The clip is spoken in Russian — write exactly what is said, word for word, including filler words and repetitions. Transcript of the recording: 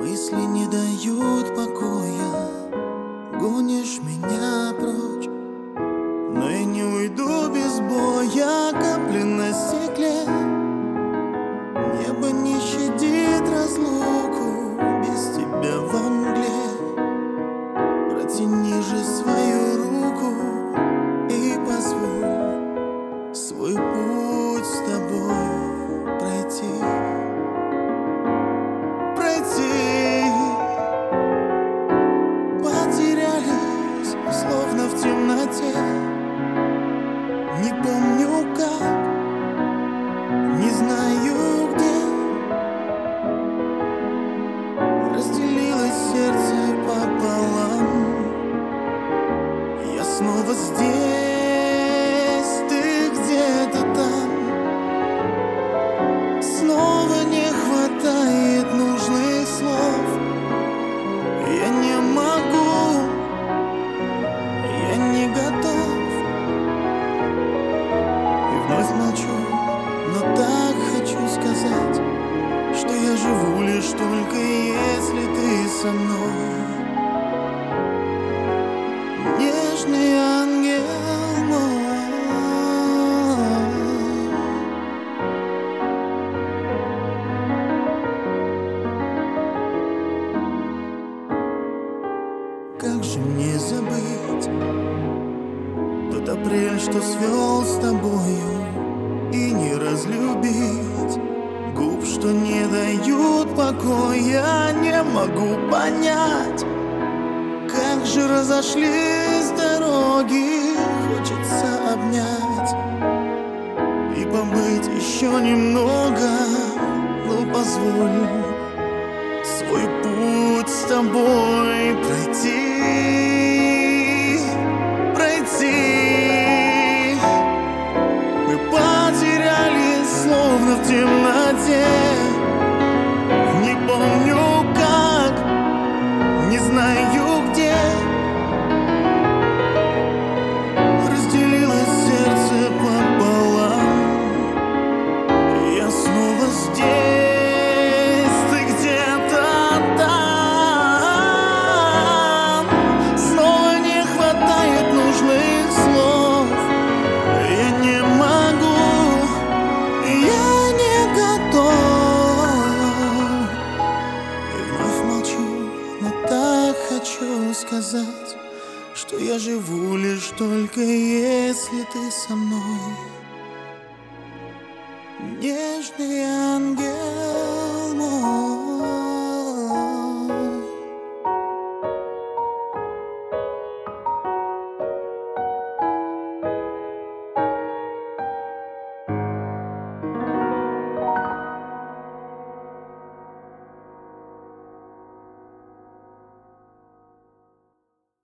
Мысли не дают покоя, гонишь меня прочь, но я не уйду без боя. Капли на стекле, небо не щадит разлуку без тебя во мгле. Протяни же свою руку и позволь свой путь с тобой пройти. Пройти. Потерялись, словно в темноте. Не помню как, не знаю где. Разделилось сердце пополам. Я снова здесь, ты где-то там. Снова не хватает нужных слов. Я не могу, я не готов. И вновь молчу, но так хочу сказать, что я живу лишь только если ты со мной. Нежный ангел мой. Как же мне забыть тот апрель, что свел с тобою, и не разлюбить губ, что не дают покоя. Не могу понять, как же разошлись дороги. Хочется обнять и побыть еще немного. Ну позволь свой путь с тобой пройти. Пройти. Мы потерялись, словно в темноте. Не помню как, не знаю где. Разделилось сердце пополам. Я снова здесь, ты где-то там. Снова не хватает нужных слов. Я не могу, я не готов. И вновь молчу, но так хочу сказать, что я живу лишь только если ты со мной. Нежный ангел мой.